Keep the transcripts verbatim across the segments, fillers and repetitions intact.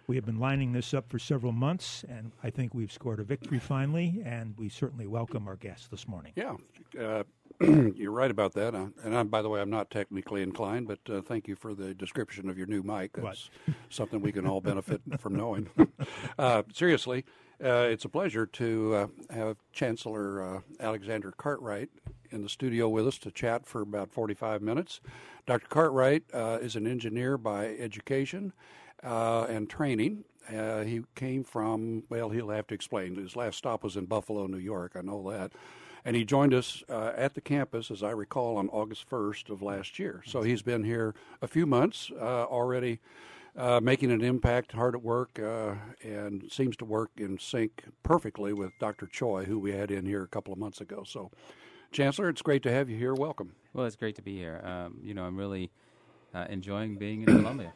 We have been lining this up for several months, and I think we've scored a victory finally, and we certainly welcome our guests this morning. Yeah, uh, you're right about that. Uh, and I'm, by the way, I'm not technically inclined, but uh, thank you for the description of your new mic. That's something we can all benefit from knowing. uh, seriously, uh, it's a pleasure to uh, have Chancellor uh, Alexander Cartwright in the studio with us to chat for about forty-five minutes. Doctor Cartwright uh, is an engineer by education uh, and training. Uh, he came from, well, he'll have to explain. His last stop was in Buffalo, New York. I know that. And he joined us uh, at the campus, as I recall, on August first of last year. So he's been here a few months uh, already, uh, making an impact, hard at work, uh, and seems to work in sync perfectly with Doctor Choi, who we had in here a couple of months ago. So, Chancellor, it's great to have you here. Welcome. Well, it's great to be here. Um, you know, I'm really uh, enjoying being in Columbia.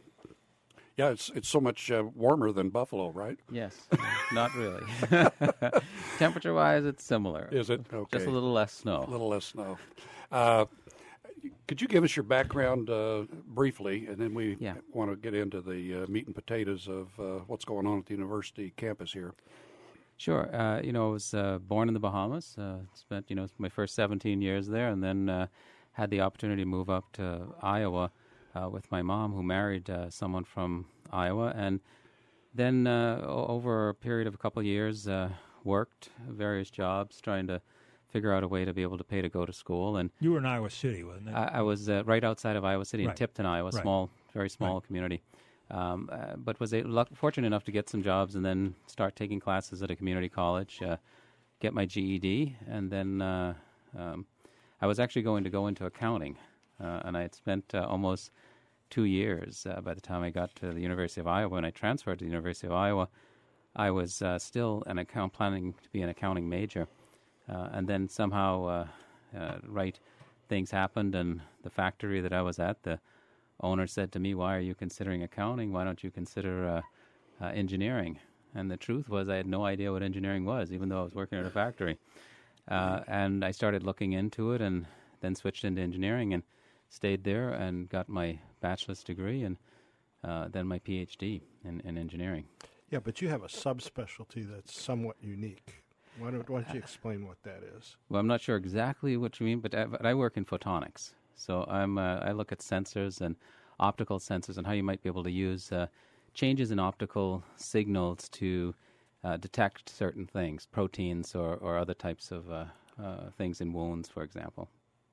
Yeah, it's it's so much uh, warmer than Buffalo, right? Yes, not really. Temperature-wise, it's similar. Is it? Okay. Just a little less snow. A little less snow. Uh, could you give us your background uh, briefly, and then we yeah. want to get into the uh, meat and potatoes of uh, what's going on at the university campus here. Sure. Uh, you know, I was uh, born in the Bahamas. Uh, spent, you know, my first seventeen years there, and then uh, had the opportunity to move up to Iowa uh, with my mom, who married uh, someone from Iowa, and then uh, o- over a period of a couple of years, uh, worked various jobs, trying to figure out a way to be able to pay to go to school. And you were in Iowa City, wasn't it? I, I was uh, right outside of Iowa City, right. in Tipton, Iowa, right. small, very small right. community. Um, uh, but was a, luck, fortunate enough to get some jobs and then start taking classes at a community college, uh, get my G E D, and then uh, um, I was actually going to go into accounting, uh, and I had spent uh, almost two years uh, by the time I got to the University of Iowa. When I transferred to the University of Iowa, I was uh, still an account planning to be an accounting major, uh, and then somehow uh, uh, right things happened, and the factory that I was at, the owner said to me, "Why are you considering accounting? Why don't you consider uh, uh, engineering?" And the truth was I had no idea what engineering was, even though I was working at a factory. Uh, and I started looking into it and then switched into engineering and stayed there and got my bachelor's degree and uh, then my P H D in, in engineering. Yeah, but you have a subspecialty that's somewhat unique. Why don't, why don't you explain what that is? Well, I'm not sure exactly what you mean, but I, but I work in photonics. So I'm uh, I look at sensors and optical sensors and how you might be able to use uh, changes in optical signals to uh, detect certain things, proteins or, or other types of uh, uh, things in wounds, for example.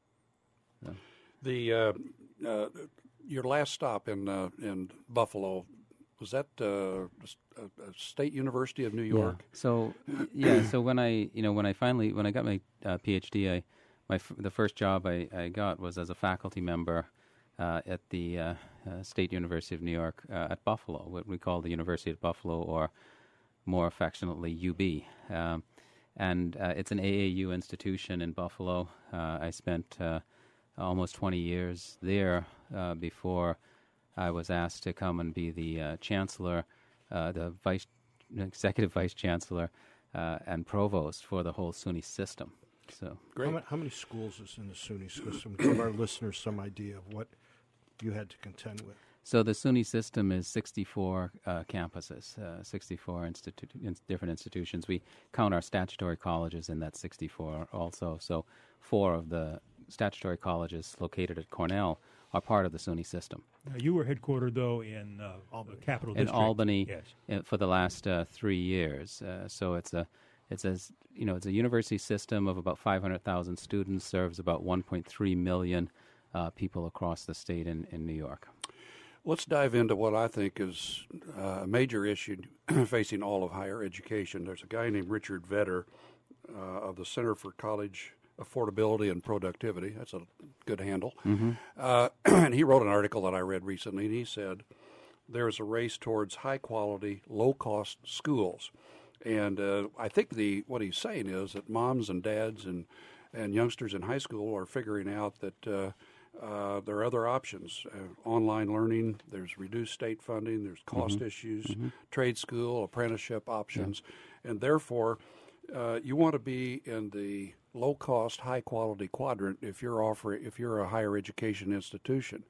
So. The uh, uh, your last stop in uh, in Buffalo, was that uh, a, a State University of New York? Yeah. So yeah, so when I you know when I finally when I got my uh, P H D, I My f- the first job I, I got was as a faculty member uh, at the uh, uh, State University of New York uh, at Buffalo, what we call the University of Buffalo, or more affectionately U B. Um, and uh, it's an A A U institution in Buffalo. Uh, I spent uh, almost twenty years there uh, before I was asked to come and be the uh, chancellor, uh, the vice executive vice chancellor, uh, and provost for the whole SUNY system. So Great. How, ma- how many schools is in the SUNY system? Give our listeners some idea of what you had to contend with. So the SUNY system is sixty-four uh, campuses, uh, sixty-four institu- in different institutions. We count our statutory colleges in that sixty-four also. So four of the statutory colleges located at Cornell are part of the SUNY system. Now, you were headquartered, though, in uh, Albany. Capital in District. Albany yes. uh, for the last uh, three years. Uh, so it's a It's a, you know, it's a university system of about five hundred thousand students, serves about one point three million uh, people across the state in, in New York. Let's dive into what I think is uh, a major issue facing all of higher education. There's a guy named Richard Vedder uh, of the Center for College Affordability and Productivity. That's a good handle. Mm-hmm. Uh, and he wrote an article that I read recently, and he said, there is a race towards high-quality, low-cost schools. And uh, I think the what he's saying is that moms and dads and, and youngsters in high school are figuring out that uh, uh, there are other options. Uh, online learning, there's reduced state funding, there's cost mm-hmm. issues, mm-hmm. trade school, apprenticeship options. Yeah. And therefore, uh, you want to be in the low-cost, high-quality quadrant if you're offering, if you're a higher education institution.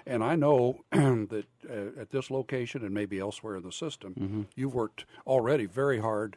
And I know that uh, at this location and maybe elsewhere in the system, mm-hmm. you've worked already very hard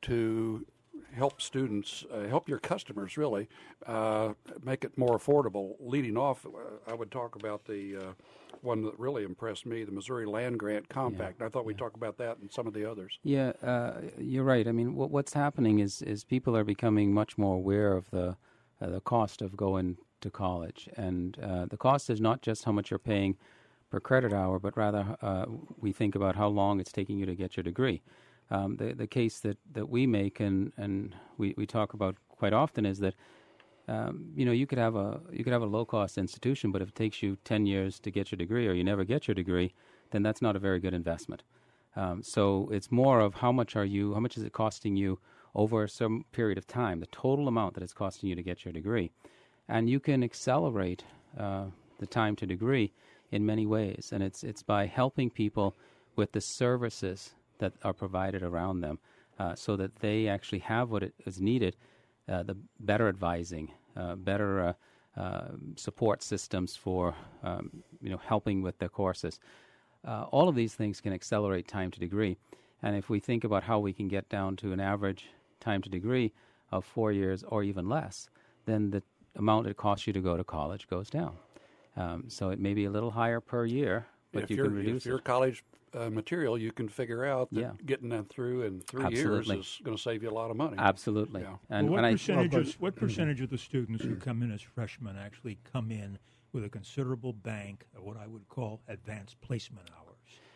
to help students, uh, help your customers really, uh, make it more affordable. Leading off, uh, I would talk about the uh, one that really impressed me, the Missouri Land Grant Compact. Yeah. I thought we'd yeah. talk about that and some of the others. Yeah, uh, you're right. I mean, what, what's happening is, is people are becoming much more aware of the uh, the cost of going to college. And uh, the cost is not just how much you're paying per credit hour, but rather uh, we think about how long it's taking you to get your degree. Um, the the case that, that we make and, and we, we talk about quite often is that um, you know you could have a you could have a low cost institution, but if it takes you ten years to get your degree or you never get your degree, then that's not a very good investment. Um, so it's more of how much are you how much is it costing you over some period of time, the total amount that it's costing you to get your degree, and you can accelerate uh, the time to degree in many ways, and it's it's by helping people with the services that are provided around them, uh, so that they actually have what it is needed, uh, the better advising, uh, better uh, uh, support systems for um, you know helping with their courses. Uh, all of these things can accelerate time to degree, and if we think about how we can get down to an average time to degree of four years or even less, then the amount it costs you to go to college goes down. Um, so it may be a little higher per year, but if you you're, can reduce if your it. college uh, material, you can figure out that Yeah. getting them through in three Absolutely. years is going to save you a lot of money. Absolutely. Yeah. And well, what, when percentage I, of, what percentage of the students who come in as freshmen actually come in with a considerable bank of what I would call advanced placement hours?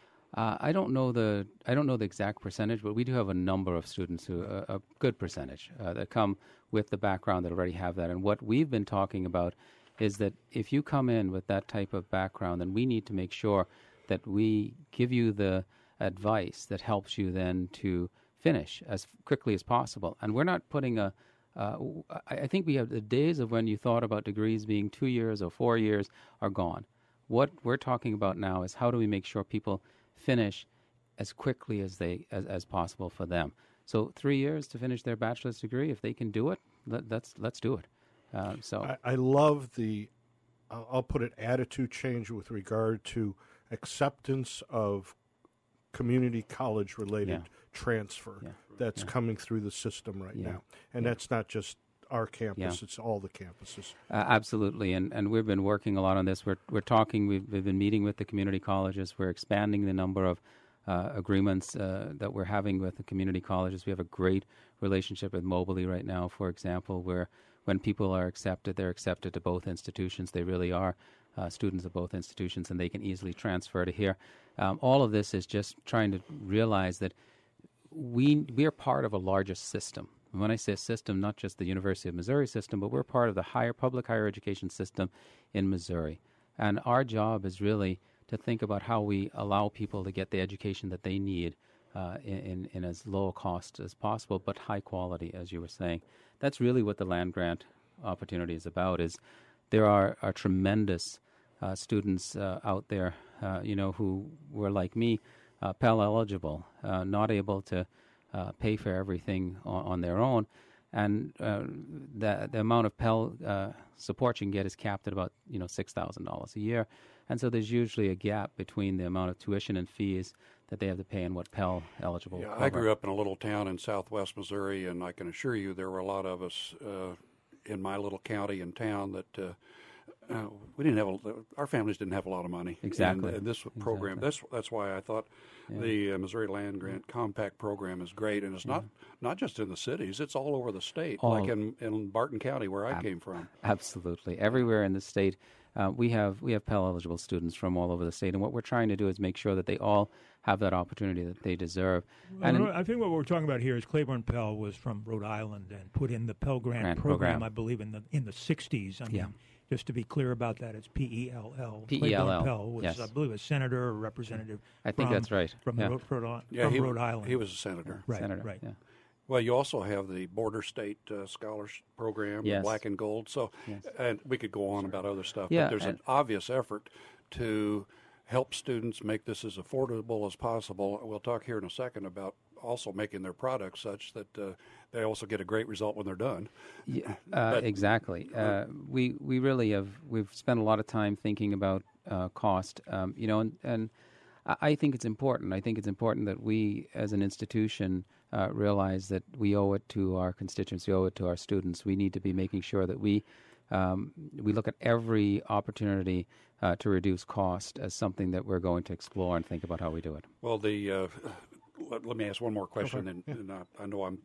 Uh, I don't know the I don't know the exact percentage, but we do have a number of students who uh, a good percentage uh, that come with the background that already have that. And what we've been talking about is that if you come in with that type of background, then we need to make sure that we give you the advice that helps you then to finish as quickly as possible. And we're not putting a uh, I, I think we have the days of when you thought about degrees being two years or four years are gone. What we're talking about now is how do we make sure people finish as quickly as they as, as possible for them. So three years to finish their bachelor's degree, if they can do it, let, let's let's do it. Uh, so I, I love the, I'll, I'll put it, attitude change with regard to acceptance of community college related Yeah. transfer Yeah. that's Yeah. coming through the system right Yeah. now, and Yeah. that's not just our campus; Yeah. it's all the campuses. Uh, absolutely, and and we've been working a lot on this. We're we're talking. We've, we've been meeting with the community colleges. We're expanding the number of uh, agreements uh, that we're having with the community colleges. We have a great relationship with Moberly right now, for example, where when people are accepted, they're accepted to both institutions. They really are uh, students of both institutions, and they can easily transfer to here. Um, all of this is just trying to realize that we we are part of a larger system. And when I say system, not just the University of Missouri system, but we're part of the higher public higher education system in Missouri. And our job is really to think about how we allow people to get the education that they need uh, in, in, in as low a cost as possible, but high quality, as you were saying. That's really what the land grant opportunity is about. Is there are, are tremendous uh, students uh, out there, uh, you know, who were like me, uh, Pell eligible, uh, not able to Uh, pay for everything on, on their own, and uh, the the amount of Pell uh, support you can get is capped at about you know six thousand dollars a year, and so there's usually a gap between the amount of tuition and fees that they have to pay and what Pell eligible. Yeah, cover. I grew up in a little town in southwest Missouri, and I can assure you there were a lot of us uh, in my little county and town that. Uh, Uh, we didn't have a, our families didn't have a lot of money. Exactly. And, and this program, Exactly. that's that's why I thought Yeah. the uh, Missouri Land Grant Compact program is great, and it's not not just in the cities; it's all over the state, All- like in, in Barton County where I Ab- came from. Absolutely, everywhere in the state, uh, we have we have Pell eligible students from all over the state, and what we're trying to do is make sure that they all have that opportunity that they deserve. Well, And in- I think what we're talking about here is Claiborne Pell was from Rhode Island and put in the Pell Grant, Grant program, program. I believe, in the in the sixties. I mean, Yeah. just to be clear about that, it's P E L L. P E L L, Claiborne Pell was, yes. I believe, a senator or representative. I think from, that's right. From, Yeah. Rhode, Rhode, Yeah, from he, Rhode Island. he was a senator. right, Senator, right. yeah. Well, you also have the Border State uh, Scholars Program, the Yes. Black and Gold. So, Yes. and we could go on about other stuff, Yeah, but there's and- an obvious effort to help students make this as affordable as possible. We'll talk here in a second about also making their products such that uh, they also get a great result when they're done. Yeah, uh, But- exactly. Uh, we we really have we've spent a lot of time thinking about uh, cost. Um, you know, and, and I I think it's important. I think it's important that we, as an institution, uh, realize that we owe it to our constituents, we owe it to our students. We need to be making sure that we um, we look at every opportunity uh, to reduce cost as something that we're going to explore and think about how we do it. Well, the uh, let, let me ask one more question, and, and I, I know I'm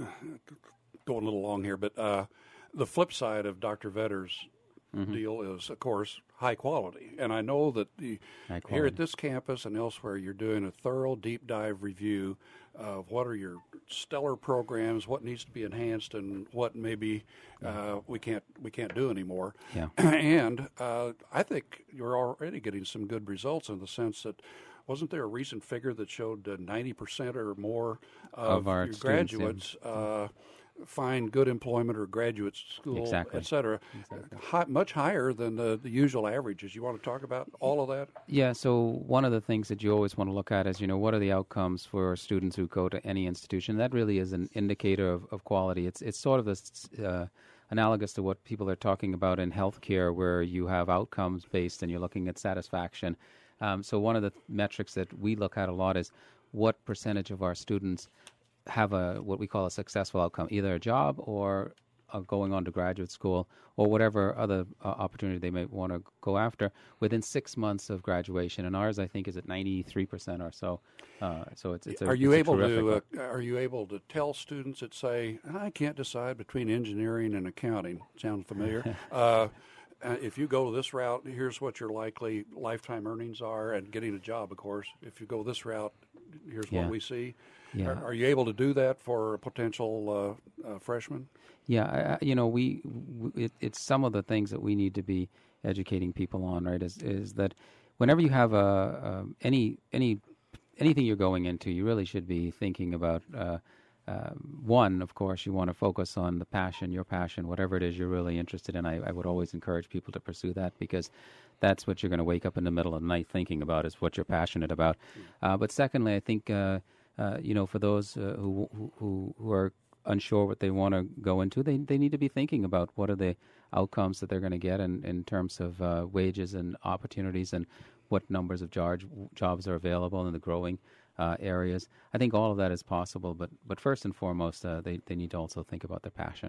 going a little long here, but uh, the flip side of Doctor Vedder's deal is, of course, high quality. And I know that the, High here quality. at this campus and elsewhere, you're doing a thorough deep dive review of what are your stellar programs, what needs to be enhanced, and what maybe uh, we can't we can't do anymore. Yeah. And uh, I think you're already getting some good results in the sense that. Wasn't there a recent figure that showed uh, ninety percent or more of, Of our your students, yeah. graduates uh, find good employment or graduate school, Exactly. et cetera, Hi, much higher than the, the usual averages. You want to talk about all of that? Yeah, so one of the things that you always want to look at is, you know, what are the outcomes for students who go to any institution? That really is an indicator of, of quality. It's it's sort of this, uh, analogous to what people are talking about in healthcare, where you have outcomes based and you're looking at satisfaction. Um, so one of the metrics that we look at a lot is what percentage of our students have a what we call a successful outcome, either a job or uh, going on to graduate school or whatever other uh, opportunity they may want to go after within six months of graduation. And ours, I think, is at ninety-three percent or so. Uh, so it's, it's a, Are you it's a able terrific to uh, Are you able to tell students that say, I can't decide between engineering and accounting? Sound familiar? uh, Uh, if you go this route, here's what your likely lifetime earnings are, and getting a job, of course. If you go this route, here's Yeah. what we see. Yeah. Are, are you able to do that for a potential uh, uh, freshman? Yeah, I, I- you know, we w- it, it's some of the things that we need to be educating people on, right? Is is that whenever you have a, um any any anything you're going into, you really should be thinking about. Uh, uh, one, of course, you want to focus on the passion, your passion, whatever it is you're really interested in. I, I would always encourage people to pursue that because that's what you're going to wake up in the middle of the night thinking about is what you're passionate about. Uh, but secondly, I think uh, uh, you know, for those uh, who, who who are unsure what they want to go into, they they need to be thinking about what are the outcomes that they're going to get in, in terms of uh, wages and opportunities and what numbers of jar- jobs are available in the growing uh, areas. I think all of that is possible, but but first and foremost, uh, they, they need to also think about their passion.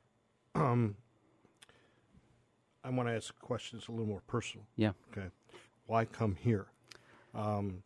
Um, I want to ask questions a little more personal. Yeah. Okay. Why come here? Um,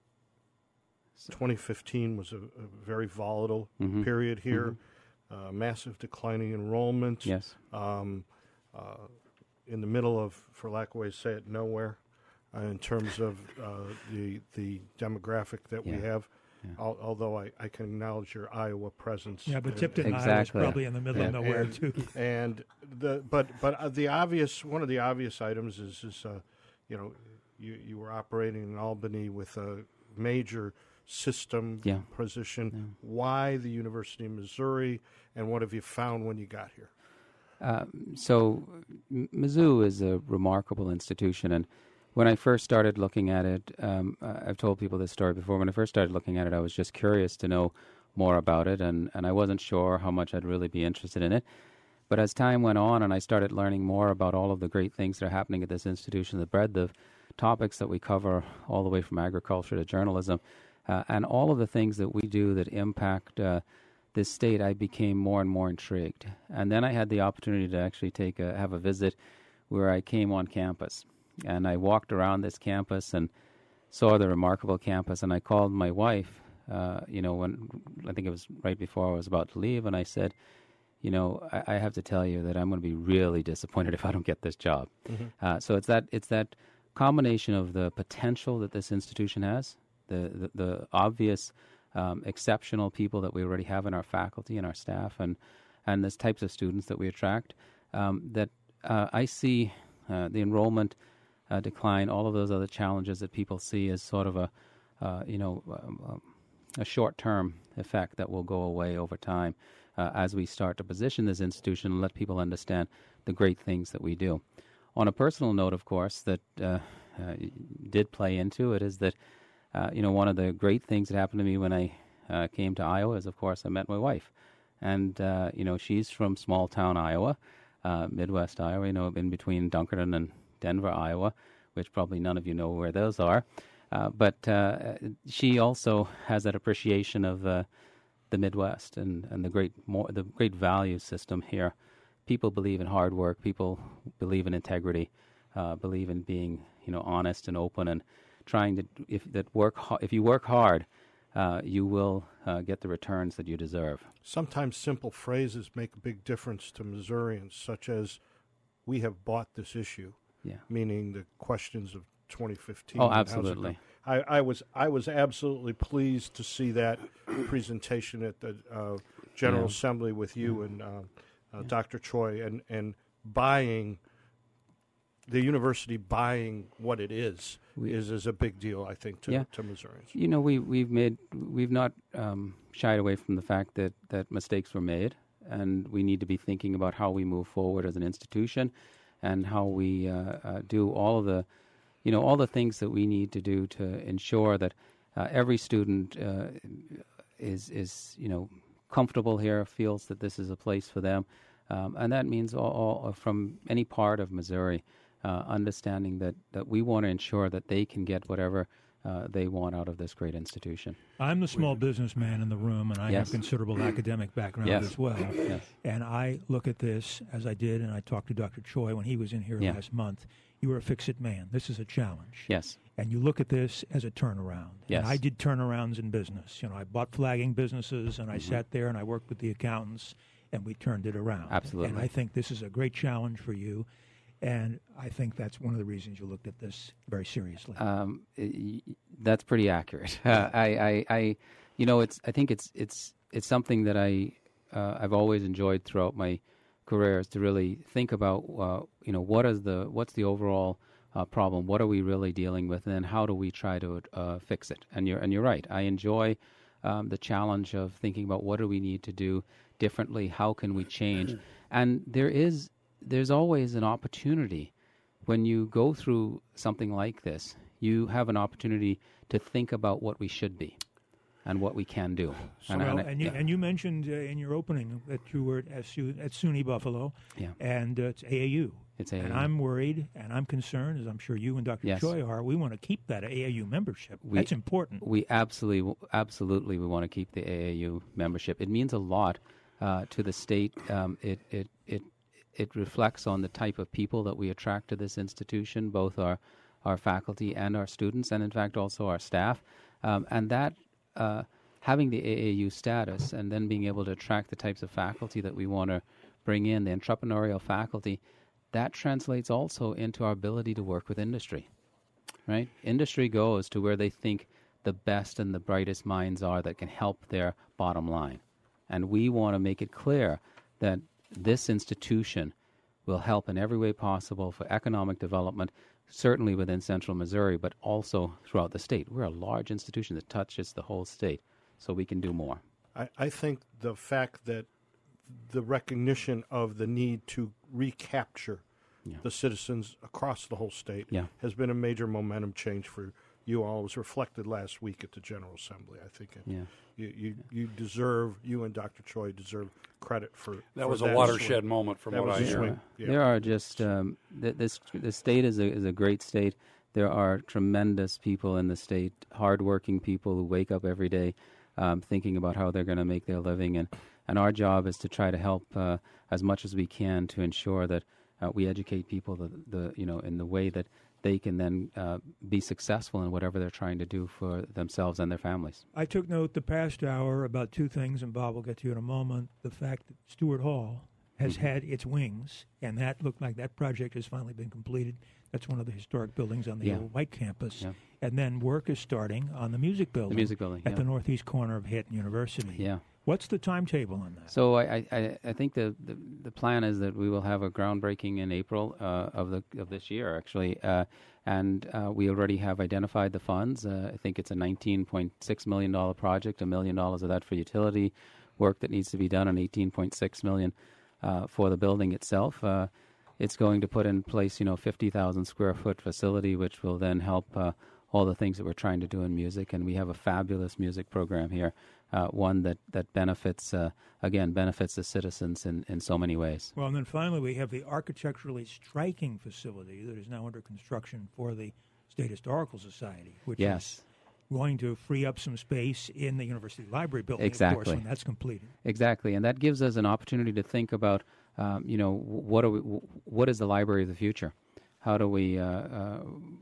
twenty fifteen was a, a very volatile Mhm. period here. Uh, massive declining enrollment. Yes. Um, uh, in the middle of, for lack of a way to say it, nowhere, uh, in terms of uh, the the demographic that we Yeah. have. Yeah. Al- although I, I can acknowledge your Iowa presence. Yeah, but and- Tipton, and- Iowa is Exactly. probably in the middle of and- nowhere and- too. And the but but uh, the obvious one of the obvious items is is uh, you know you you were operating in Albany with a major system Yeah. position. Why the University of Missouri, and what have you found when you got here? Uh, so M- Mizzou is a remarkable institution, and when I first started looking at it, um, I- I've told people this story before. When I first started looking at it, I was just curious to know more about it, and, and I wasn't sure how much I'd really be interested in it. But as time went on and I started learning more about all of the great things that are happening at this institution, the breadth of topics that we cover all the way from agriculture to journalism, uh, and all of the things that we do that impact uh, this state, I became more and more intrigued. And then I had the opportunity to actually take a, have a visit where I came on campus. And I walked around this campus and saw the remarkable campus. And I called my wife, uh, you know, when I think it was right before I was about to leave, and I said, you know, I, I have to tell you that I'm going to be really disappointed if I don't get this job. Uh, so it's that it's that combination of the potential that this institution has, the the, the obvious um, exceptional people that we already have in our faculty and our staff, and and the types of students that we attract. Um, that uh, I see uh, the enrollment uh, decline, all of those other challenges that people see as sort of a uh, you know um, um, a short-term effect that will go away over time uh, as we start to position this institution and let people understand the great things that we do. On a personal note, of course, that uh, uh, did play into it is that, uh, you know, one of the great things that happened to me when I uh, came to Iowa is, of course, I met my wife. And, uh, you know, she's from small town Iowa, uh, Midwest Iowa, you know, in between Dunkerton and Denver, Iowa, which probably none of you know where those are. Uh, but uh, she also has that appreciation of uh, the Midwest and, and the great more, the great value system here. People believe in hard work. People believe in integrity. Uh, believe in being, you know, honest and open and trying to. If that work, if you work hard, uh, you will uh, get the returns that you deserve. Sometimes simple phrases make a big difference to Missourians, such as, "We have bought this issue," Yeah. meaning the questions of twenty fifteen. Oh, and how's it absolutely. going. I, I was I was absolutely pleased to see that presentation at the uh, General Yeah. Assembly with you and uh, uh, Doctor Choi, and, and buying the university buying what it is We- is is a big deal, I think, to Yeah. to Missourians. You know, we we've made we've not um, shied away from the fact that that mistakes were made, and we need to be thinking about how we move forward as an institution, and how we uh, uh, do all of the, you know, all the things that we need to do to ensure that uh, every student uh, is is you know comfortable here, feels that this is a place for them, um, and that means all, all from any part of Missouri. Uh, understanding that, that we want to ensure that they can get whatever uh, they want out of this great institution. I'm the small businessman in the room, and I Yes. have considerable academic background Yes. as well. Yes. And I look at this as I did, and I talked to Doctor Choi when he was in here Yeah. last month. You were a fix-it man. This is a challenge. Yes. And you look at this as a turnaround. Yes. And I did turnarounds in business. You know, I bought flagging businesses, and I Mm-hmm. sat there and I worked with the accountants, and we turned it around. Absolutely. And I think this is a great challenge for you. And I think that's one of the reasons you looked at this very seriously. Um, y- y- that's pretty accurate. Uh, I, I, I, you know, it's. I think it's it's it's something that I uh, I've always enjoyed throughout my career is to really think about, uh, you know, what is the what's the overall uh, problem? What are we really dealing with, and then how do we try to uh, fix it? And you're and you're right. I enjoy um, the challenge of thinking about what do we need to do differently. How can we change? And there is. There's always an opportunity when you go through something like this. You have an opportunity to think about what we should be and what we can do. And, Well, and, and you, yeah. and you mentioned uh, in your opening that you were at, SU, at SUNY Buffalo, Yeah. and uh, it's A A U. It's A A U. And I'm worried, and I'm concerned, as I'm sure you and Doctor Yes. Choi are. We want to keep that A A U membership. We- That's important. We absolutely, absolutely, we want to keep the A A U membership. It means a lot uh, to the state. Um, it, it, it, it reflects on the type of people that we attract to this institution, both our, our faculty and our students, and in fact also our staff. Um, and that uh, having the A A U status and then being able to attract the types of faculty that we want to bring in, the entrepreneurial faculty, that translates also into our ability to work with industry. Right? Industry goes to where they think the best and the brightest minds are that can help their bottom line. And we want to make it clear that this institution will help in every way possible for economic development, certainly within central Missouri, but also throughout the state. We're a large institution that touches the whole state, so we can do more. I, I think the fact that the recognition of the need to recapture Yeah. the citizens across the whole state Yeah. has been a major momentum change for you all. It was reflected last week at the General Assembly, I think. And Yeah. you, you, you deserve, you and Doctor Choi deserve credit for That for was a that watershed swing. moment from That what was I a hear. swing. Yeah. There are just um, th- this. The state is a is a great state. There are tremendous people in the state, hardworking people who wake up every day um, thinking about how they're going to make their living, and and our job is to try to help uh, as much as we can to ensure that uh, we educate people the, the you know in the way that they can then uh, be successful in whatever they're trying to do for themselves and their families. I took note the past hour about two things, and Bob will get to you in a moment. The fact that Stewart Hall has Mm-hmm. had its wings, and that looked like that project has finally been completed. That's one of the historic buildings on the Yeah. old White campus. Yeah. And then work is starting on the music building, music building, at yeah. the northeast corner of Hayton University. Yeah. What's the timetable on that? So I, I, I think the, the the plan is that we will have a groundbreaking in April uh, of the of this year, actually, uh, and uh, we already have identified the funds. Uh, I think it's a nineteen point six million dollar project, a million dollars of that for utility work that needs to be done, and eighteen point six million uh, for the building itself. Uh, it's going to put in place, you know, fifty thousand square foot facility, which will then help uh, all the things that we're trying to do in music. And we have a fabulous music program here, uh, one that, that benefits, uh, again, benefits the citizens in, in so many ways. Well, and then finally we have the architecturally striking facility that is now under construction for the State Historical Society, which Yes. is going to free up some space in the University Library building, Exactly. of course, when that's completed. Exactly, and that gives us an opportunity to think about, um, you know, what are we, what is the library of the future? How do we uh, uh,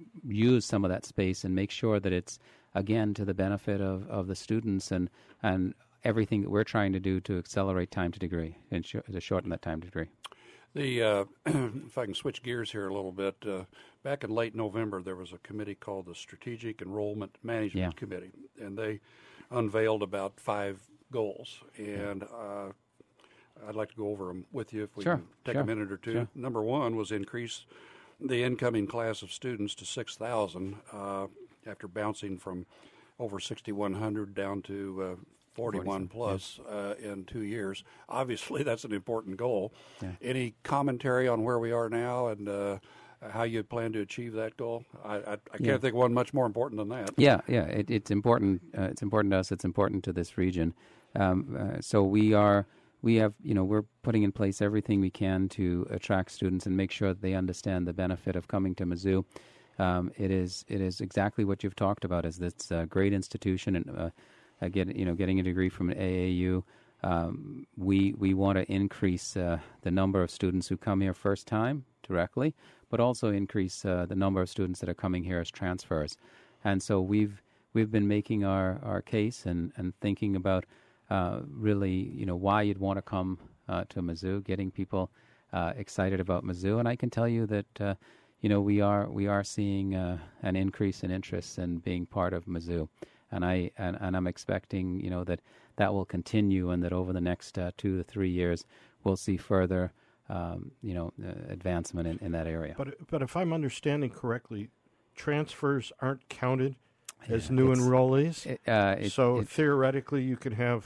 use some of that space and make sure that it's, again, to the benefit of, of the students and, and everything that we're trying to do to accelerate time to degree and sh- to shorten that time to degree. The uh, if I can switch gears here a little bit, uh, back in late November there was a committee called the Strategic Enrollment Management Yeah. Committee, and they unveiled about five goals, and uh, I'd like to go over them with you if we Sure, can take sure, a minute or two. sure. Number one was increase the incoming class of students to six thousand uh, after bouncing from over sixty-one hundred down to uh, forty-one plus uh, in two years. Obviously, that's an important goal. Yeah. Any commentary on where we are now and uh, how you plan to achieve that goal? I, I, I can't Yeah. think of one much more important than that. Yeah, yeah, it, it's important. Uh, it's important to us. It's important to this region. Um, uh, so we are, we have, you know, we're putting in place everything we can to attract students and make sure that they understand the benefit of coming to Mizzou. Um, it is, it is exactly what you've talked about. Is this a great institution and uh, uh, get, you know, getting a degree from an A A U. Um, we we want to increase uh, the number of students who come here first time directly, but also increase uh, the number of students that are coming here as transfers. And so we've we've been making our, our case and, and thinking about uh, really, you know, why you'd want to come uh, to Mizzou, getting people uh, excited about Mizzou. And I can tell you that, uh, you know, we are we are seeing uh, an increase in interest in being part of Mizzou. And I and, and I'm expecting, you know, that that will continue, and that over the next uh, two to three years, we'll see further, um, you know, uh, advancement in, in that area. But but if I'm understanding correctly, transfers aren't counted as Yeah, new it's- enrollees. It, uh, it, so it- theoretically, you could have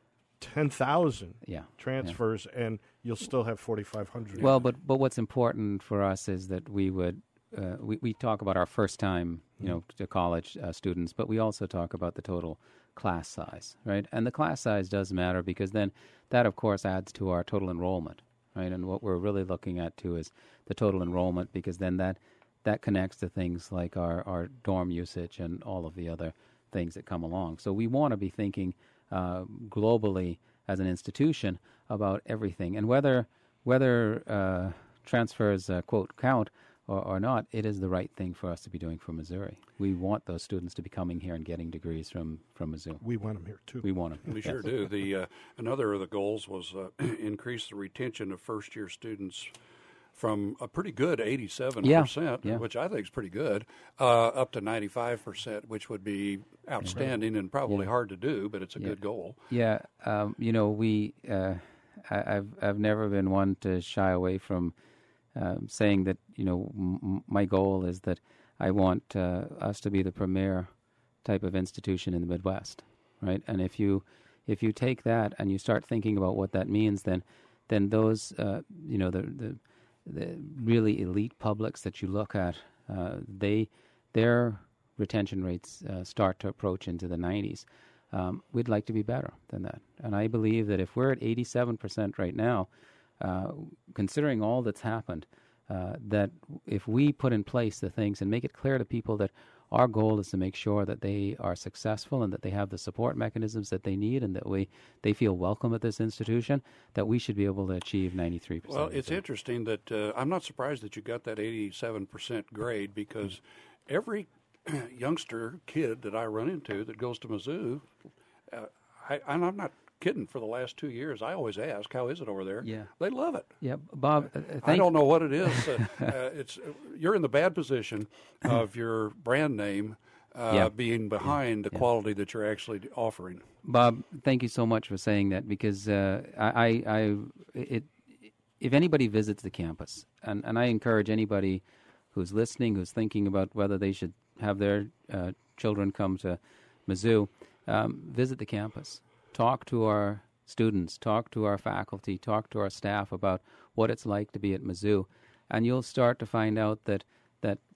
ten thousand yeah, transfers, and you'll still have forty-five hundred. Well, but but what's important for us is that we would uh, we we talk about our first time, you know, to college uh, students, but we also talk about the total class size, right? And the class size does matter because then that, of course, adds to our total enrollment, right? And what we're really looking at too is the total enrollment, because then that that connects to things like our our dorm usage and all of the other things that come along. So we want to be thinking uh, globally as an institution about everything, and whether whether uh, transfers uh, quote count or, or not, it is the right thing for us to be doing for Missouri. We want those students to be coming here and getting degrees from from Mizzou. We want them here too. We want them. We sure do. The uh, another of the goals was uh, increase the retention of first year students from a pretty good eighty-seven percent, Yeah, yeah. which I think is pretty good, uh, up to ninety-five percent, which would be outstanding and probably Yeah. hard to do, but it's a Yeah. good goal. Yeah, um, you know, we. Uh, I, I've I've never been one to shy away from um, saying that, you know, m- my goal is that I want uh, us to be the premier type of institution in the Midwest, right? And if you if you take that and you start thinking about what that means, then then those uh, you know the the the really elite publics that you look at, uh, they their retention rates uh, start to approach into the nineties. Um, we'd like to be better than that. And I believe that if we're at eighty-seven percent right now, uh, considering all that's happened, uh, that if we put in place the things and make it clear to people that our goal is to make sure that they are successful and that they have the support mechanisms that they need and that we they feel welcome at this institution, that we should be able to achieve ninety-three percent. Well, it's interesting that uh, I'm not surprised that you got that eighty-seven percent grade, because every youngster kid that I run into that goes to Mizzou, uh, I, and I'm not kidding, for the last two years, I always ask, how is it over there? Yeah. They love it. Yeah, Bob, uh, thank I don't know what it is. uh, uh, it's you're in the bad position of your brand name uh, Yeah. being behind the quality that you're actually offering. Bob, thank you so much for saying that, because uh, I, I, I it, if anybody visits the campus, and, and I encourage anybody who's listening, who's thinking about whether they should have their uh, children come to Mizzou, um, visit the campus. Talk to our students, talk to our faculty, talk to our staff about what it's like to be at Mizzou, and you'll start to find out that that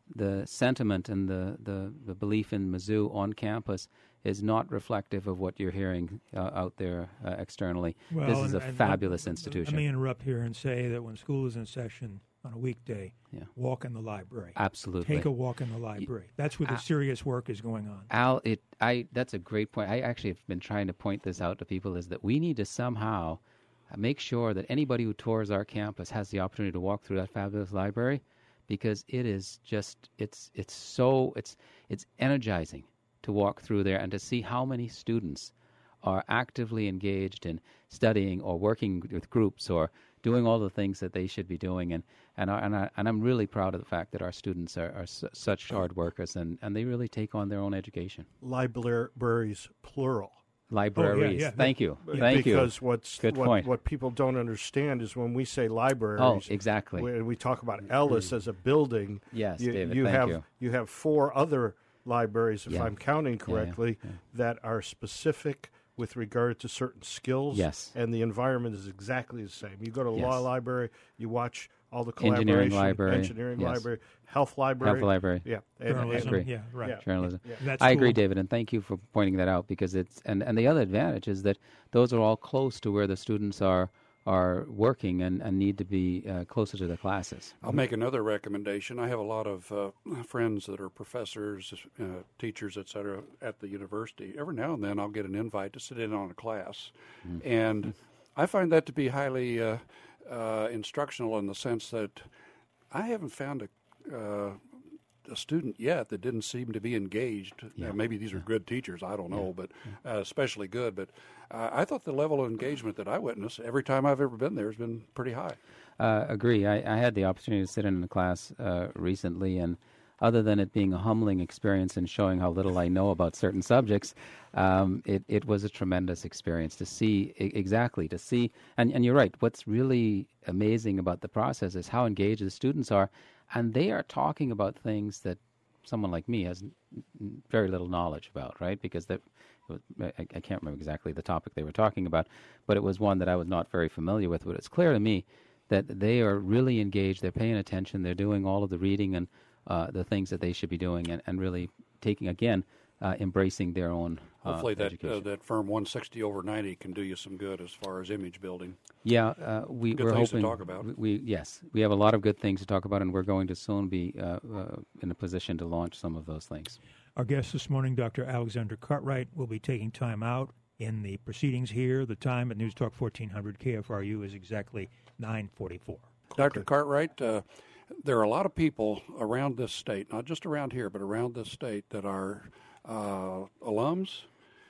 the sentiment and the, the, the belief in Mizzou on campus is not reflective of what you're hearing uh, out there uh, externally. Well, this is and, a and fabulous let, institution. Let me interrupt here and say that when school is in session on a weekday, yeah. walk in the library. Absolutely. Take a walk in the library. That's where the Al, serious work is going on. Al, it, I, that's a great point. I actually have been trying to point this out to people, is that we need to somehow make sure that anybody who tours our campus has the opportunity to walk through that fabulous library, because it is just, it's, it's so, it's, it's energizing to walk through there and to see how many students are actively engaged in studying or working with groups or doing all the things that they should be doing. And and, I, and, I, and I'm really proud of the fact that our students are, are su- such hard workers, and, and they really take on their own education. Libraries, plural. Libraries. Oh, yeah, yeah. Thank you. Because Thank you. Because what's Good what, point. what people don't understand is when we say libraries, Oh, exactly. we, we talk about Ellis as a building. Yes, you, David, you thank have you. you have four other libraries, if Yeah. I'm counting Yeah, yeah, correctly, yeah. that are specific with regard to certain skills. Yes. And the environment is exactly the same. You go to the Yes. law library, you watch all the collaboration. Engineering library, Engineering yes. library, health library. Health library. Yeah. And, Journalism, agree. yeah, right. Yeah. Journalism. Yeah. That's I agree, cool. David, and thank you for pointing that out, because it's and, and the other advantage is that those are all close to where the students are are working and, and need to be uh, closer to the classes. I'll make another recommendation. I have a lot of uh, friends that are professors, uh, teachers, et cetera, at the university. Every now and then I'll get an invite to sit in on a class. Mm-hmm. And I find that to be highly uh, uh, instructional in the sense that I haven't found a, uh, a student yet that didn't seem to be engaged. Yeah. Uh, maybe these Yeah. are good teachers, I don't know, Yeah. but uh, especially good. But uh, I thought the level of engagement that I witnessed every time I've ever been there has been pretty high. Uh, agree. I, I had the opportunity to sit in a class uh, recently, and other than it being a humbling experience and showing how little I know about certain subjects, um, it, it was a tremendous experience to see I- exactly to see. And, and you're right. What's really amazing about the process is how engaged the students are, and they are talking about things that someone like me has n- very little knowledge about, right? Because that I, I can't remember exactly the topic they were talking about, but it was one that I was not very familiar with. But it's clear to me that they are really engaged. They're paying attention. They're doing all of the reading and uh, the things that they should be doing, and, and really taking, again, uh, embracing their own uh, Hopefully that education. uh, that firm one sixty over ninety can do you some good as far as image building. Yeah, uh, we, Good we're things to hoping. talk about. We, we yes, we have a lot of good things to talk about, and we're going to soon be uh, uh, in a position to launch some of those things. Our guest this morning, Doctor Alexander Cartwright, will be taking time out in the proceedings here. The time at News Talk fourteen hundred K F R U is exactly nine forty-four. Doctor Cartwright, uh, there are a lot of people around this state, not just around here, but around this state, that are uh, alums,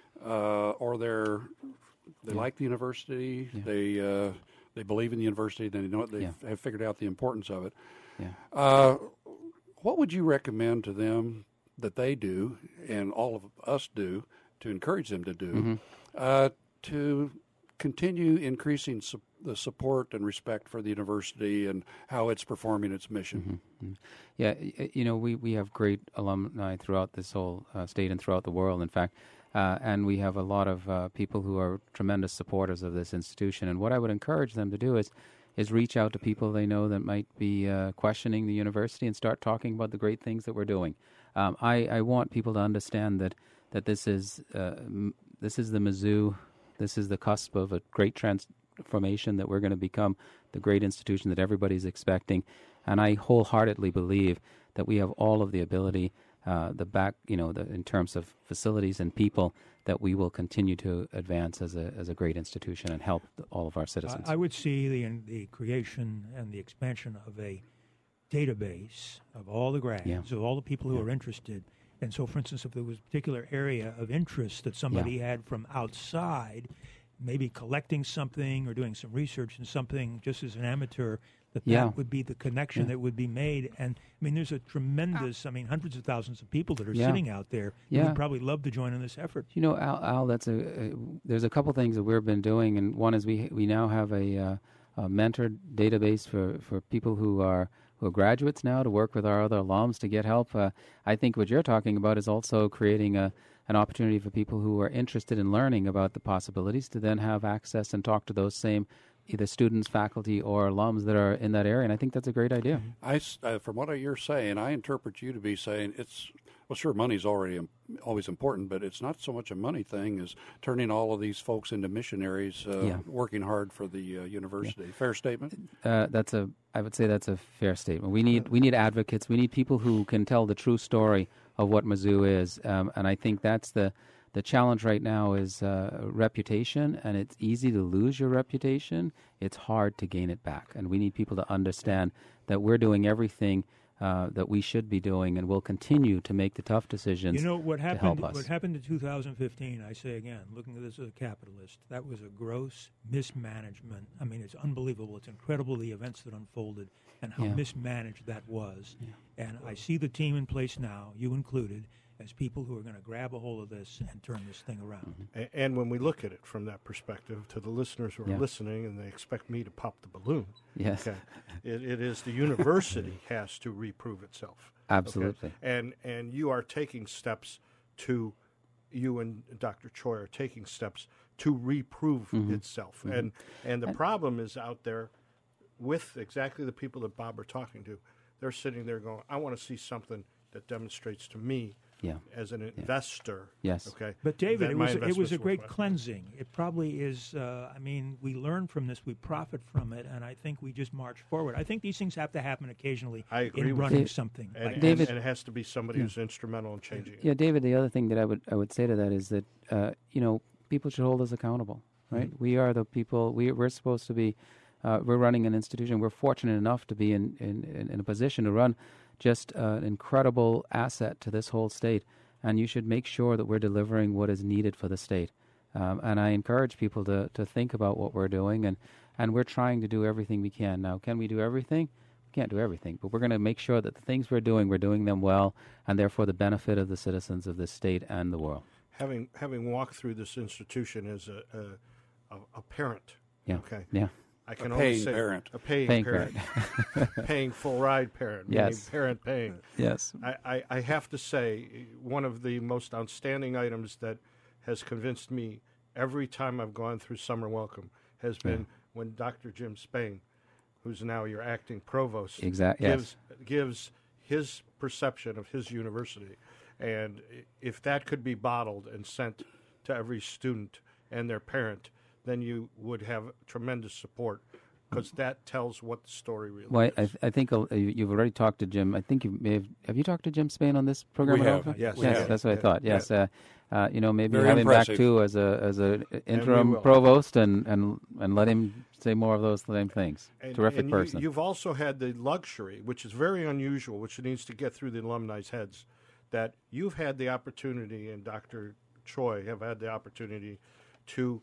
uh, or they're they Yeah. like the university, Yeah. they uh, they believe in the university, they know they Yeah. have figured out the importance of it. Yeah. Uh, what would you recommend to them that they do, and all of us do, to encourage them to do, Mm-hmm. uh, to continue increasing su- the support and respect for the university and how it's performing its mission? Mm-hmm. Yeah, y- you know, we, we have great alumni throughout this whole uh, state and throughout the world, in fact, uh, and we have a lot of uh, people who are tremendous supporters of this institution. And what I would encourage them to do is is reach out to people they know that might be uh, questioning the university and start talking about the great things that we're doing. Um, I, I want people to understand that that this is uh, m- this is the Mizzou, this is the cusp of a great transformation, that we're going to become the great institution that everybody's expecting. And I wholeheartedly believe that we have all of the ability, uh, the back, you know, the, in terms of facilities and people, that we will continue to advance as a as a great institution and help the, all of our citizens. I, I would see the in, the creation and the expansion of a database of all the grads, Yeah. of all the people who Yeah. are interested. And so, for instance, if there was a particular area of interest that somebody Yeah. had from outside, maybe collecting something or doing some research in something just as an amateur, that Yeah. that would be the connection Yeah. that would be made. And, I mean, there's a tremendous, I mean, hundreds of thousands of people that are Yeah. sitting out there who Yeah. would probably love to join in this effort. You know, Al, Al that's a, a there's a couple things that we've been doing, and one is we we now have a, uh, a mentor database for, for people who are who are graduates now to work with our other alums to get help. Uh, I think what you're talking about is also creating a an opportunity for people who are interested in learning about the possibilities to then have access and talk to those same either students, faculty, or alums that are in that area, and I think that's a great idea. I, s- uh, from what you're saying, I interpret you to be saying it's, well, sure, money's already im- always important, but it's not so much a money thing as turning all of these folks into missionaries, uh, Yeah. working hard for the uh, university. Fair statement? Uh, that's a, I would say that's a fair statement. We need we need advocates. We need people who can tell the true story of what Mizzou is, um, and I think that's the the challenge right now is uh, reputation, and it's easy to lose your reputation. It's hard to gain it back, and we need people to understand that we're doing everything uh, that we should be doing, and we'll continue to make the tough decisions. You know what to happened? help us. What happened in two thousand fifteen? I say again, looking at this as a capitalist, that was a gross mismanagement. I mean, it's unbelievable. It's incredible the events that unfolded and how Yeah. mismanaged that was. And I see the team in place now, you included, as people who are going to grab a hold of this and turn this thing around. A- And when we look at it from that perspective, to the listeners who are Yeah. listening and they expect me to pop the balloon, Yes, okay, it, it is the university has to reprove itself. okay? absolutely. And and you are taking steps to, you and Doctor Choi are taking steps to reprove itself. And and the problem is out there with exactly the people that Bob are talking to. They're sitting there going, I want to see something that demonstrates to me Yeah. as an investor. Yes. Okay. But David, that it my was it was investment's a great worthwhile. cleansing. It probably is. Uh, I mean, we learn from this, we profit from it, and I think we just march forward. I think these things have to happen occasionally I agree in with running you. something. And, like and- David- and it has to be somebody who's instrumental in changing it. Yeah, David. The other thing that I would I would say to that is that uh, you know people should hold us accountable, right? Mm-hmm. We are the people. We we're supposed to be. Uh, we're running an institution. We're fortunate enough to be in in, in, in a position to run just uh, an incredible asset to this whole state. And you should make sure that we're delivering what is needed for the state. Um, and I encourage people to to think about what we're doing, and and we're trying to do everything we can. Now, can we do everything? We can't do everything, but we're going to make sure that the things we're doing, we're doing them well, and therefore the benefit of the citizens of this state and the world. Having having walked through this institution as a a, a, a parent, Yeah. okay, Yeah. I can A only paying say parent. a paying, Paying parent, paying full ride parent, meaning Yes. parent paying. Yes. I, I, I have to say, one of the most outstanding items that has convinced me every time I've gone through Summer Welcome has been when Doctor Jim Spain, who's now your acting provost, Exact- yes. gives gives his perception of his university. And i- if that could be bottled and sent to every student and their parent, then you would have tremendous support, because that tells what the story really Well, is. I, I think uh, you- you've already talked to Jim. I think you may have. Have you talked to Jim Spain on this program? We at all? have. Yes, we yes, have. that's what I Yeah. thought. Yes, uh, uh, you know, maybe Very have him back impressive. too as a as a interim will. provost, and, and and let him say more of those same things. And- Terrific and person. You, you've also had the luxury, which is very unusual, which needs to get through the alumni's heads, that you've had the opportunity, and Doctor Choi have had the opportunity to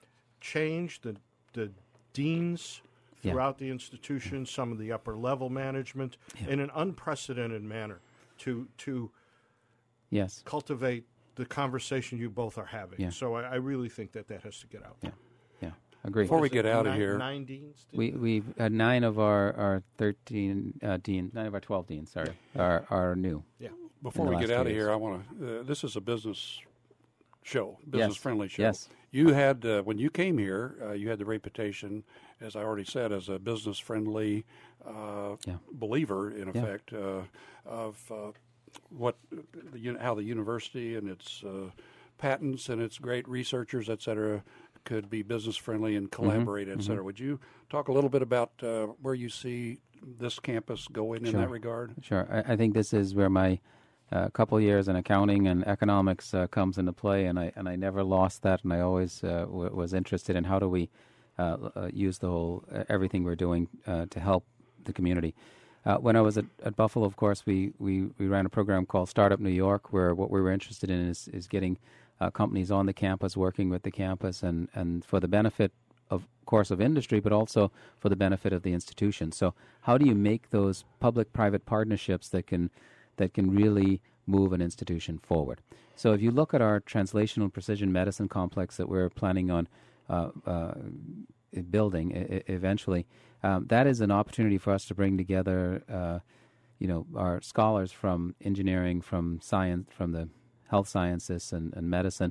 change the the deans Yeah. throughout the institution, some of the upper level management, in an unprecedented manner, to to yes. cultivate the conversation you both are having. Yeah. So I, I really think that that has to get out. Yeah. Yeah. Agree. Before we Is it get out of nine- here, nine deans. did We you- we've had nine of our our thirteen uh, deans, nine of our twelve deans. Sorry, are are new. yeah. before in the we get last out two of years. here, I want to. Uh, this is a business show, business friendly show. Yes. You had uh, when you came here, uh, you had the reputation, as I already said, as a business friendly uh, Yeah. believer, in Yeah. effect, uh, of uh, what the, uni- how the university and its uh, patents and its great researchers, et cetera, could be business friendly and collaborate, et cetera. Would you talk a little bit about uh, where you see this campus going in Sure. that regard? Sure. I, I think this is where my uh, couple years in accounting and economics uh, comes into play, and I and I never lost that, and I always uh, w- was interested in how do we uh, uh, use the whole uh, everything we're doing uh, to help the community. Uh, when I was at, at Buffalo, of course, we, we, we ran a program called Startup New York, where what we were interested in is is getting uh, companies on the campus, working with the campus, and, and for the benefit of course of industry, but also for the benefit of the institution. So how do you make those public-private partnerships that can that can really move an institution forward? So if you look at our translational precision medicine complex that we're planning on uh, uh, building I- I- eventually, um, that is an opportunity for us to bring together, uh, you know, our scholars from engineering, from science, from the health sciences and, and medicine,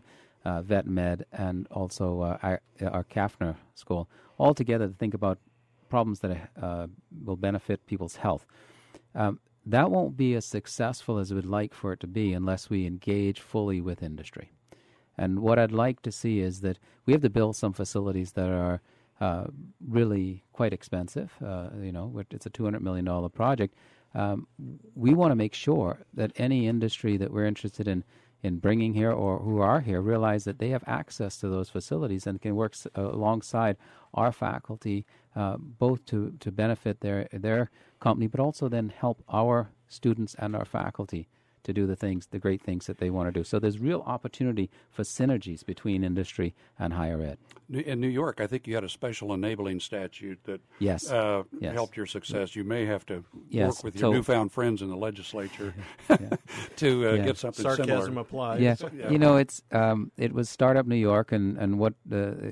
uh, Vet Med, and also uh, our, our Kaffner School, all together to think about problems that uh, will benefit people's health. Um, that won't be as successful as we'd like for it to be unless we engage fully with industry. And what I'd like to see is that we have to build some facilities that are uh, really quite expensive. Uh, you know, it's a two hundred million dollars project. Um, we want to make sure that any industry that we're interested in in bringing here or who are here realize that they have access to those facilities and can work s- alongside our faculty, uh, both to, to benefit their their company, but also then help our students and our faculty to do the things, the great things that they want to do. So there's real opportunity for synergies between industry and higher ed. In New York, I think you had a special enabling statute that Yes. uh, Yes. helped your success. You may have to Yes. work with your So- newfound friends in the legislature Yeah. to uh, Yeah. get something Sarcasm similar. applies. Yeah, you know, it's um, it was Startup New York, and and what uh,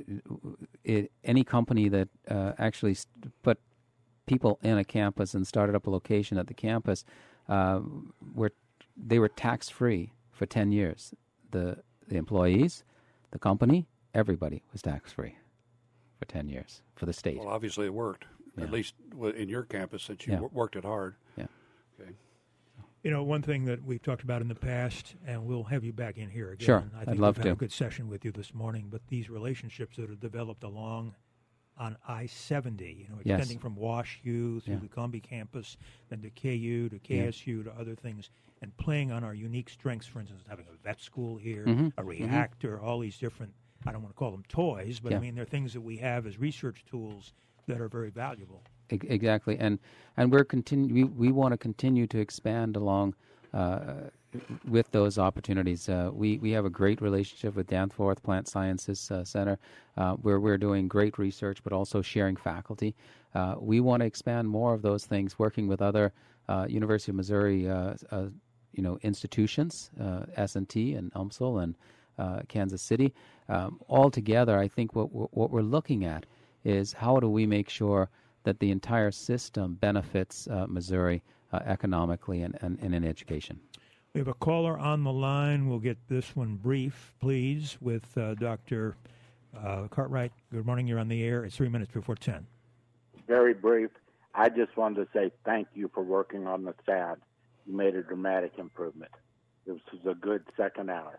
it, any company that uh, actually st- put people in a campus and started up a location at the campus uh, were they were tax free for ten years. The the employees, the company, everybody was tax free for ten years for the state. Well, obviously it worked, Yeah. at least w- in your campus, since you Yeah. w- worked it hard. Yeah. Okay. You know, one thing that we've talked about in the past, and we'll have you back in here again. Sure, I I'd think love we've had to. a good session with you this morning, but these relationships that have developed along on I seventy, you know, Yes. extending from Wash U through Yeah. the Columbia campus, then to K U, to K S U, to other things, and playing on our unique strengths, for instance, having a vet school here, Mhm, a reactor, all these different, I don't want to call them toys, but Yeah. I mean, they're things that we have as research tools that are very valuable. E- Exactly, and and we're continue. We, we want to continue to expand along uh, with those opportunities. Uh, we we have a great relationship with Danforth Plant Sciences uh, Center, uh, where we're doing great research, but also sharing faculty. Uh, we want to expand more of those things, working with other uh, University of Missouri, uh, uh, you know, institutions, uh, S and T and U M S L and uh, Kansas City. Um, all together, I think what what we're looking at is how do we make sure that the entire system benefits uh, Missouri uh, economically and, and, and in education. We have a caller on the line. We'll get this one brief, please, with uh, Doctor Uh, Cartwright. Good morning. You're on the air. It's three minutes before ten. Very brief. I just wanted to say thank you for working on the S A D. You made a dramatic improvement. This was a good second hour.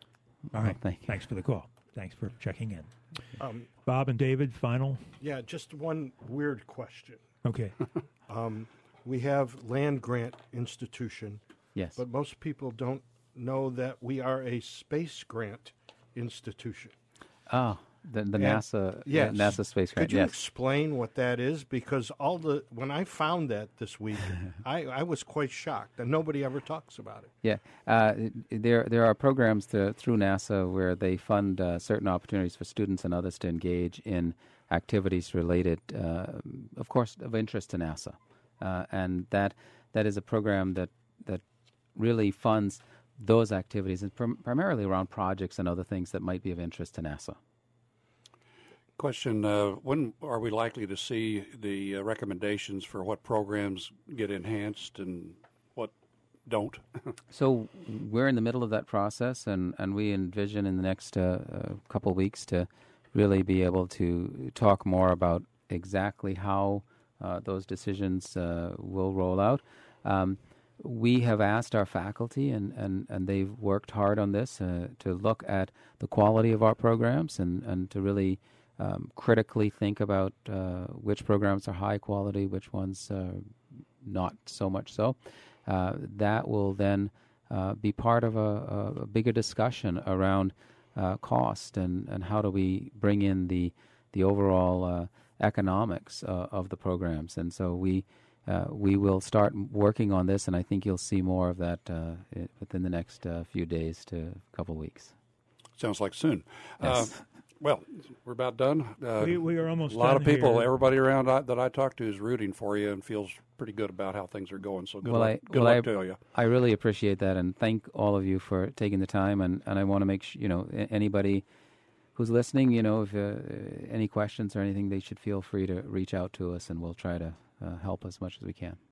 All right. thank you. Thanks for the call. Thanks for checking in. Um, Bob and David, final? yeah, just one weird question. Okay. Um, we have land grant institution, Yes. but most people don't know that we are a space grant institution. oh, the, the And- NASA, yes. the NASA space grant. Could you Yes. explain what that is? Because all the when I found that this week, I, I was quite shocked, and nobody ever talks about it. Yeah, uh, there there are programs to, through NASA where they fund uh, certain opportunities for students and others to engage in activities related, uh, of course, of interest to NASA, uh, and that that is a program that that really funds those activities, and prim- primarily around projects and other things that might be of interest to NASA. Question, uh, when are we likely to see the uh, recommendations for what programs get enhanced and what don't? So we're in the middle of that process, and, and we envision in the next uh, uh, couple of weeks to really be able to talk more about exactly how uh, those decisions uh, will roll out. Um, we have asked our faculty, and, and, and they've worked hard on this, uh, to look at the quality of our programs and, and to really um, critically think about uh, which programs are high quality, which ones uh, not so much so. Uh, that will then uh, be part of a, a bigger discussion around uh, cost and, and how do we bring in the the overall uh, economics uh, of the programs. And so we uh, we will start working on this, and I think you'll see more of that uh, within the next uh, few days to a couple weeks. Sounds like soon. Yes. Uh, well, we're about done. Uh, We, we are almost a lot of done people, here. everybody around I, that I talk to is rooting for you and feels pretty good about how things are going. So good Well, luck, I- good well, luck I- to you. I really appreciate that, and thank all of you for taking the time. And, and I want to make sure, you know, a- anybody who's listening, you know, if uh, any questions or anything, they should feel free to reach out to us, and we'll try to uh, help as much as we can.